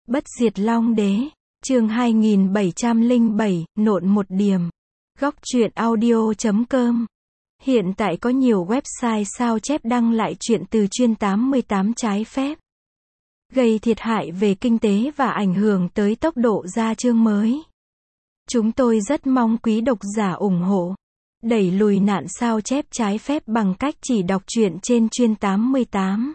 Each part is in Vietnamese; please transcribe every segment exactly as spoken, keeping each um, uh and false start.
Bất diệt Long Đế, chương hai nghìn bảy trăm lẻ bảy, nộn một điểm. Góc truyện audio chấm com. Hiện tại có nhiều website sao chép đăng lại truyện từ chuyên tám mươi tám trái phép, gây thiệt hại về kinh tế và ảnh hưởng tới tốc độ ra chương mới. Chúng tôi rất mong quý độc giả ủng hộ, đẩy lùi nạn sao chép trái phép bằng cách chỉ đọc truyện trên chuyên tám mươi tám.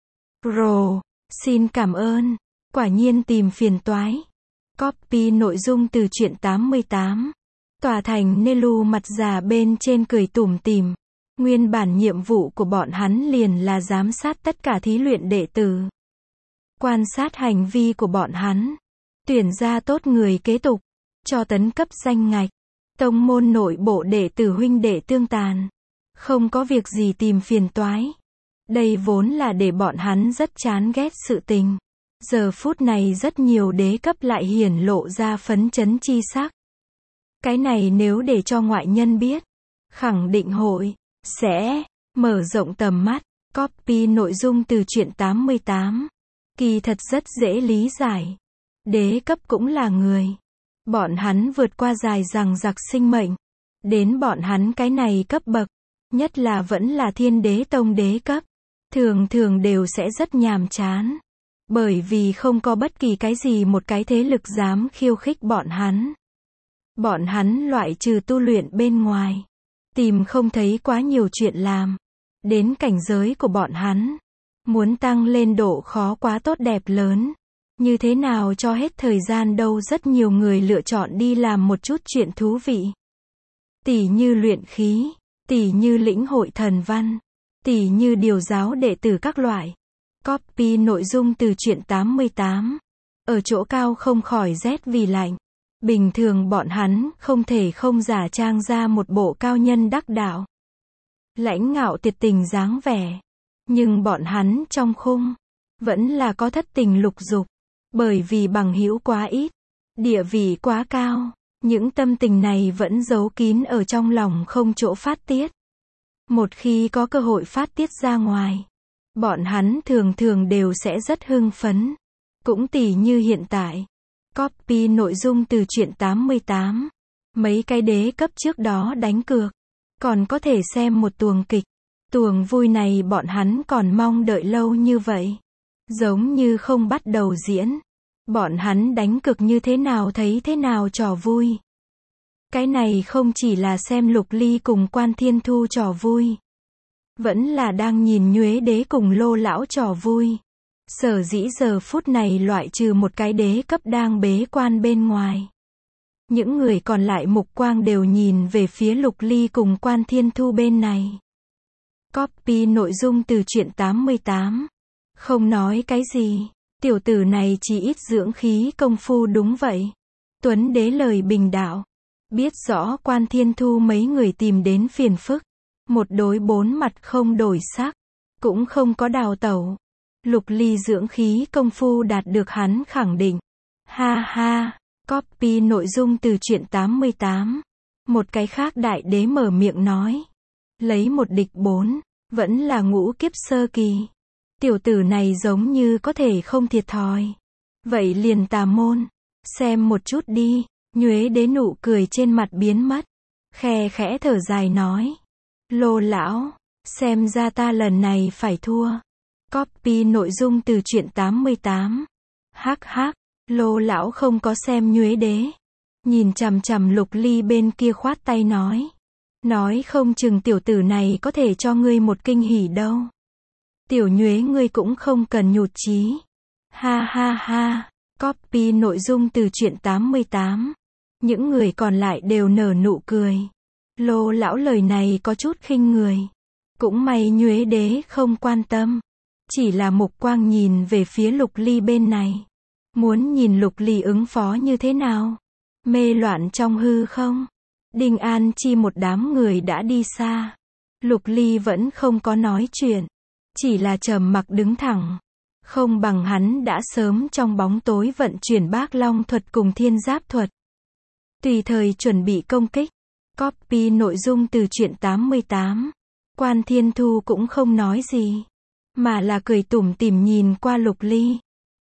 Pro, xin cảm ơn. Quả nhiên tìm phiền toái. Copy nội dung từ truyện tám mươi tám. Tòa thành Nelu mặt già bên trên cười tủm tỉm. Nguyên bản nhiệm vụ của bọn hắn liền là giám sát tất cả thí luyện đệ tử, quan sát hành vi của bọn hắn, tuyển ra tốt người kế tục, cho tấn cấp danh ngạch. Tông môn nội bộ đệ tử huynh đệ tương tàn, không có việc gì tìm phiền toái. Đây vốn là để bọn hắn rất chán ghét sự tình. Giờ phút này rất nhiều đế cấp lại hiển lộ ra phấn chấn chi sắc. Cái này nếu để cho ngoại nhân biết, khẳng định hội sẽ mở rộng tầm mắt. Copy nội dung từ truyện tám mươi tám. Kỳ thật rất dễ lý giải. Đế cấp cũng là người. Bọn hắn vượt qua dài dằng dặc sinh mệnh. Đến bọn hắn cái này cấp bậc, nhất là vẫn là thiên đế tông đế cấp, thường thường đều sẽ rất nhàm chán. Bởi vì không có bất kỳ cái gì một cái thế lực dám khiêu khích bọn hắn. Bọn hắn loại trừ tu luyện bên ngoài, tìm không thấy quá nhiều chuyện làm. Đến cảnh giới của bọn hắn, muốn tăng lên độ khó quá tốt đẹp lớn. Như thế nào cho hết thời gian đâu, rất nhiều người lựa chọn đi làm một chút chuyện thú vị. Tỉ như luyện khí, tỉ như lĩnh hội thần văn, tỉ như điều giáo đệ tử các loại. Copy nội dung từ truyện tám mươi tám. Ở chỗ cao không khỏi rét vì lạnh. Bình thường bọn hắn không thể không giả trang ra một bộ cao nhân đắc đạo, lãnh ngạo tuyệt tình dáng vẻ. Nhưng bọn hắn trong khung vẫn là có thất tình lục dục. Bởi vì bằng hữu quá ít, địa vị quá cao, những tâm tình này vẫn giấu kín ở trong lòng không chỗ phát tiết. Một khi có cơ hội phát tiết ra ngoài, bọn hắn thường thường đều sẽ rất hưng phấn. Cũng tỉ như hiện tại. Copy nội dung từ truyện tám mươi tám. Mấy cái đế cấp trước đó đánh cược, còn có thể xem một tuồng kịch. Tuồng vui này bọn hắn còn mong đợi lâu như vậy. Giống như không bắt đầu diễn. Bọn hắn đánh cược như thế nào thấy thế nào trò vui. Cái này không chỉ là xem Lục Ly cùng Quan Thiên Thu trò vui, vẫn là đang nhìn Nhuế Đế cùng Lô lão trò vui. Sở dĩ giờ phút này loại trừ một cái đế cấp đang bế quan bên ngoài, những người còn lại mục quang đều nhìn về phía Lục Ly cùng Quan Thiên Thu bên này. Copy nội dung từ truyện tám mươi tám. Không nói cái gì, tiểu tử này chỉ ít dưỡng khí công phu đúng vậy. Tuấn đế lời bình đạo, biết rõ Quan Thiên Thu mấy người tìm đến phiền phức, một đối bốn mặt không đổi sắc, cũng không có đào tẩu. Lục Ly dưỡng khí công phu đạt được hắn khẳng định. Ha ha. Copy nội dung từ truyện tám mươi tám. Một cái khác đại đế mở miệng nói, lấy một địch bốn, vẫn là ngũ kiếp sơ kỳ. Tiểu tử này giống như có thể không thiệt thòi. Vậy liền tà môn, xem một chút đi. Nhuế Đế nụ cười trên mặt biến mất, khe khẽ thở dài nói, Lô lão, xem ra ta lần này phải thua. Copy nội dung từ truyện tám mươi tám. Hắc hắc, Lô lão không có xem Nhuế Đế, nhìn chằm chằm Lục Ly bên kia khoát tay nói, nói không chừng tiểu tử này có thể cho ngươi một kinh hỉ đâu. Tiểu Nhuế ngươi cũng không cần nhụt chí. Ha ha ha. Copy nội dung từ truyện tám mươi tám. Những người còn lại đều nở nụ cười. Lô lão lời này có chút khinh người. Cũng may Nhuế Đế không quan tâm, chỉ là mục quang nhìn về phía Lục Ly bên này, muốn nhìn Lục Ly ứng phó như thế nào. Mê loạn trong hư không, Đinh An Chi một đám người đã đi xa. Lục Ly vẫn không có nói chuyện, chỉ là trầm mặc đứng thẳng. Không bằng hắn đã sớm trong bóng tối vận chuyển Bác Long thuật cùng Thiên Giáp thuật, tùy thời chuẩn bị công kích. Copy nội dung từ truyện tám mươi tám. Quan Thiên Thu cũng không nói gì, mà là cười tủm tỉm nhìn qua Lục Ly.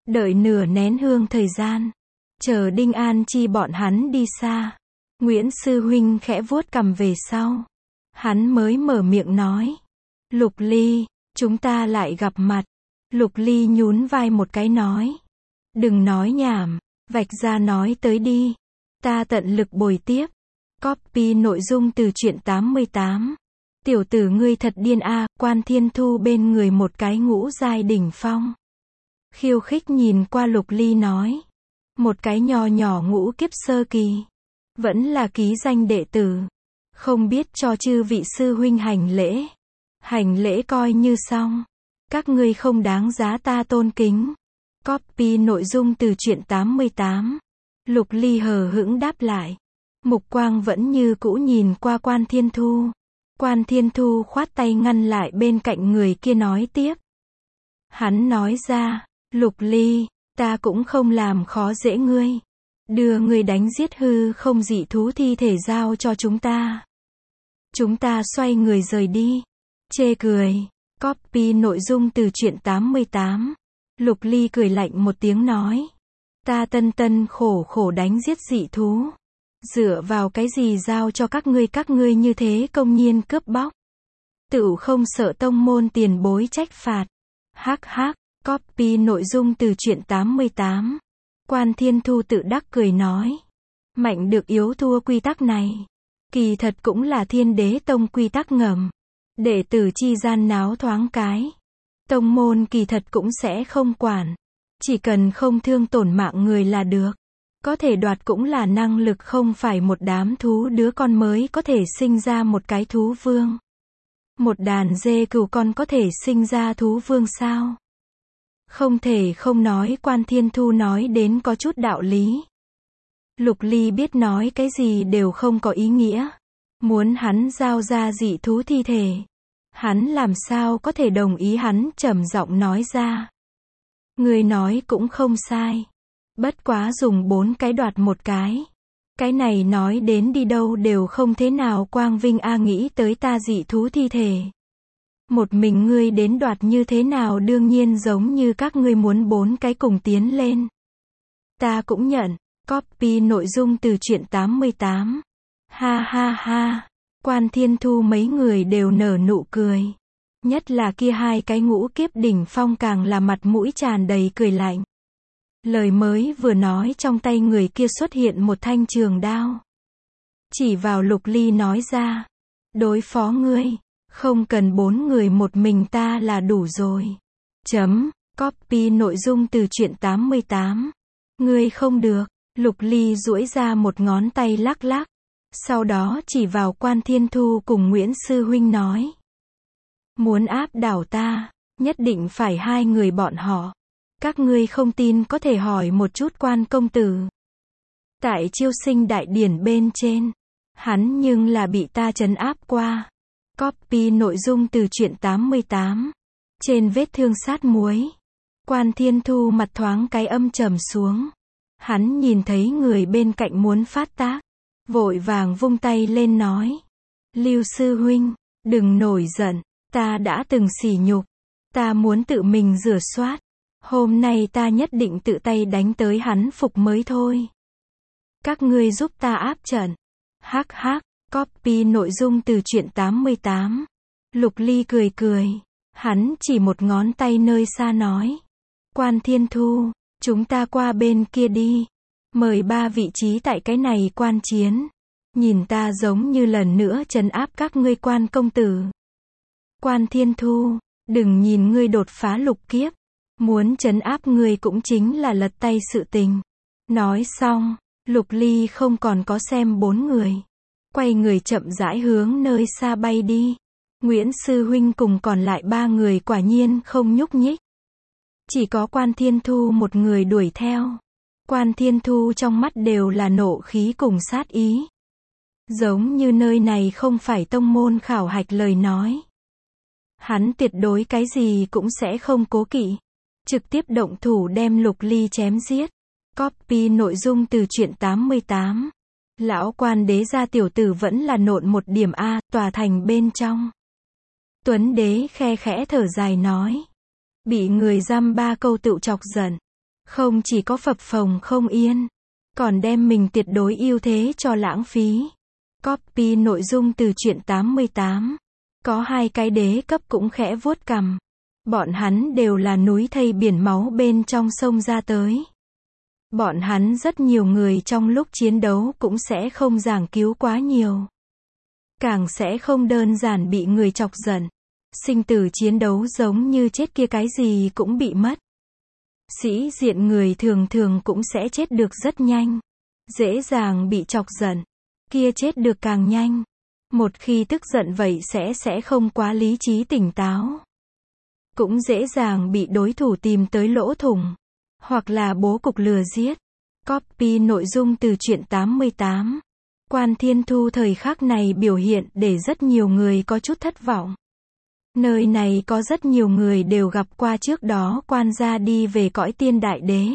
Đợi nửa nén hương thời gian, chờ Đinh An Chi bọn hắn đi xa, Nguyễn sư huynh khẽ vuốt cằm về sau. Hắn mới mở miệng nói. Lục Ly, chúng ta lại gặp mặt. Lục Ly nhún vai một cái nói. Đừng nói nhảm, vạch ra nói tới đi. Ta tận lực bồi tiếp. Copy nội dung từ truyện tám mươi tám. Tiểu tử ngươi thật điên a, Quan Thiên Thu bên người một cái ngũ giai đỉnh phong. Khiêu khích nhìn qua Lục Ly nói. Một cái nho nhỏ ngũ kiếp sơ kỳ. Vẫn là ký danh đệ tử. Không biết cho chư vị sư huynh hành lễ. Hành lễ coi như xong. Các ngươi không đáng giá ta tôn kính. Copy nội dung từ truyện tám mươi tám. Lục Ly hờ hững đáp lại. Mục quang vẫn như cũ nhìn qua Quan Thiên Thu. Quan Thiên Thu khoát tay ngăn lại bên cạnh người kia nói tiếp. Hắn nói ra, Lục Ly, ta cũng không làm khó dễ ngươi. Đưa ngươi đánh giết hư không dị thú thi thể giao cho chúng ta. Chúng ta xoay người rời đi. Chê cười. Copy nội dung từ truyện tám mươi tám. Lục Ly cười lạnh một tiếng nói. Ta tân tân khổ khổ đánh giết dị thú. Dựa vào cái gì giao cho các ngươi các ngươi như thế công nhiên cướp bóc. Tựu không sợ tông môn tiền bối trách phạt. Hắc hắc. Copy nội dung từ truyện tám mươi tám. Quan Thiên Thu tự đắc cười nói. Mạnh được yếu thua quy tắc này. Kỳ thật cũng là Thiên Đế Tông quy tắc ngầm. Đệ tử chi gian náo thoáng cái. Tông môn kỳ thật cũng sẽ không quản. Chỉ cần không thương tổn mạng người là được. Có thể đoạt cũng là năng lực không phải một đám thú đứa con mới có thể sinh ra một cái thú vương. Một đàn dê cừu con có thể sinh ra thú vương sao? Không thể không nói Quan Thiên Thu nói đến có chút đạo lý. Lục Ly biết nói cái gì đều không có ý nghĩa. Muốn hắn giao ra dị thú thi thể. Hắn làm sao có thể đồng ý hắn trầm giọng nói ra. Người nói cũng không sai. Bất quá dùng bốn cái đoạt một cái. Cái này nói đến đi đâu đều không thế nào quang vinh a nghĩ tới ta dị thú thi thể. Một mình ngươi đến đoạt như thế nào đương nhiên giống như các ngươi muốn bốn cái cùng tiến lên. Ta cũng nhận. Copy nội dung từ truyện tám mươi tám. Ha ha ha. Quan Thiên Thu mấy người đều nở nụ cười. Nhất là kia hai cái ngũ kiếp đỉnh phong càng là mặt mũi tràn đầy cười lạnh. Lời mới vừa nói trong tay người kia xuất hiện một thanh trường đao. Chỉ vào Lục Ly nói ra. Đối phó ngươi. Không cần bốn người một mình ta là đủ rồi. Chấm. Copy nội dung từ truyện tám mươi tám. Ngươi không được. Lục Ly duỗi ra một ngón tay lắc lắc. Sau đó chỉ vào Quan Thiên Thu cùng Nguyễn Sư Huynh nói. Muốn áp đảo ta, nhất định phải hai người bọn họ. Các ngươi không tin có thể hỏi một chút Quan công tử. Tại chiêu sinh đại điển bên trên, hắn nhưng là bị ta trấn áp qua. Copy nội dung từ truyện tám mươi tám. Trên vết thương sát muối, Quan Thiên Thu mặt thoáng cái âm trầm xuống. Hắn nhìn thấy người bên cạnh muốn phát tác, vội vàng vung tay lên nói. Lưu sư huynh, đừng nổi giận, ta đã từng sỉ nhục. Ta muốn tự mình rửa soát. Hôm nay ta nhất định tự tay đánh tới hắn phục mới thôi. Các ngươi giúp ta áp trận. Hắc hắc. Copy nội dung từ truyện tám mươi tám. Lục Ly cười cười. Hắn chỉ một ngón tay nơi xa nói. Quan Thiên Thu, chúng ta qua bên kia đi. Mời ba vị trí tại cái này quan chiến. Nhìn ta giống như lần nữa trấn áp các ngươi Quan công tử. Quan Thiên Thu, đừng nhìn ngươi đột phá lục kiếp. Muốn trấn áp ngươi cũng chính là lật tay sự tình. Nói xong, Lục Ly không còn có xem bốn người. Quay người chậm rãi hướng nơi xa bay đi. Nguyễn Sư Huynh cùng còn lại ba người quả nhiên không nhúc nhích. Chỉ có Quan Thiên Thu một người đuổi theo. Quan Thiên Thu trong mắt đều là nộ khí cùng sát ý. Giống như nơi này không phải tông môn khảo hạch lời nói. Hắn tuyệt đối cái gì cũng sẽ không cố kỵ. Trực tiếp động thủ đem Lục Ly chém giết. Copy nội dung từ truyện tám mươi tám. Lão Quan đế gia tiểu tử vẫn là nộn một điểm A, tòa thành bên trong. Tuấn đế khe khẽ thở dài nói. Bị người giam ba câu tựu chọc giận. Không chỉ có phập phồng không yên, còn đem mình tuyệt đối ưu thế cho lãng phí. Copy nội dung từ truyện tám mươi tám. Có hai cái đế cấp cũng khẽ vuốt cằm. Bọn hắn đều là núi thây biển máu bên trong sông ra tới. Bọn hắn rất nhiều người trong lúc chiến đấu cũng sẽ không giảng cứu quá nhiều. Càng sẽ không đơn giản bị người chọc giận. Sinh tử chiến đấu giống như chết kia cái gì cũng bị mất. Sĩ diện người thường thường cũng sẽ chết được rất nhanh. Dễ dàng bị chọc giận. Kia chết được càng nhanh. Một khi tức giận vậy sẽ sẽ không quá lý trí tỉnh táo. Cũng dễ dàng bị đối thủ tìm tới lỗ thủng. Hoặc là bố cục lừa giết. Copy nội dung từ truyện tám mươi tám. Quan Thiên Thu thời khắc này biểu hiện để rất nhiều người có chút thất vọng. Nơi này có rất nhiều người đều gặp qua trước đó quan gia đi về cõi tiên đại đế.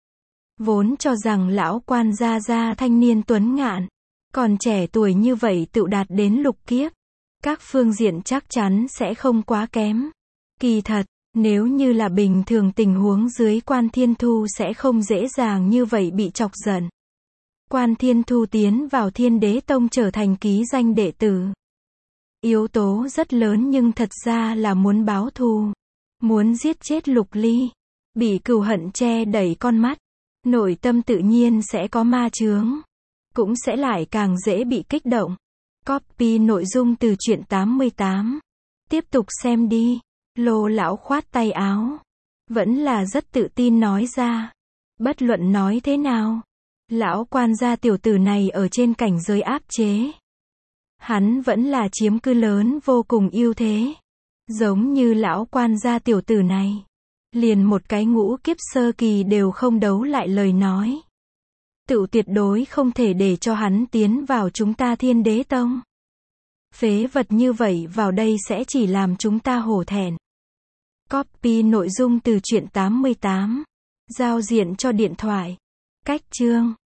Vốn cho rằng lão quan gia gia thanh niên tuấn ngạn. Còn trẻ tuổi như vậy tự đạt đến lục kiếp. Các phương diện chắc chắn sẽ không quá kém. Kỳ thật, nếu như là bình thường tình huống dưới Quan Thiên Thu sẽ không dễ dàng như vậy bị chọc giận. Quan Thiên Thu tiến vào Thiên Đế Tông trở thành ký danh đệ tử. Yếu tố rất lớn nhưng thật ra là muốn báo thù. Muốn giết chết Lục Ly. Bị cừu hận che đẩy con mắt. Nội tâm tự nhiên sẽ có ma chướng. Cũng sẽ lại càng dễ bị kích động. Copy nội dung từ truyện tám mươi tám. Tiếp tục xem đi. Lô lão khoát tay áo. Vẫn là rất tự tin nói ra. Bất luận nói thế nào. Lão quan gia tiểu tử này ở trên cảnh giới áp chế. Hắn vẫn là chiếm cứ lớn vô cùng ưu thế. Giống như lão quan gia tiểu tử này. Liền một cái ngũ kiếp sơ kỳ đều không đấu lại lời nói. Tự tuyệt đối không thể để cho hắn tiến vào chúng ta Thiên Đế Tông. Phế vật như vậy vào đây sẽ chỉ làm chúng ta hổ thẹn. Copy nội dung từ truyện tám mươi tám. Giao diện cho điện thoại. Cách chương.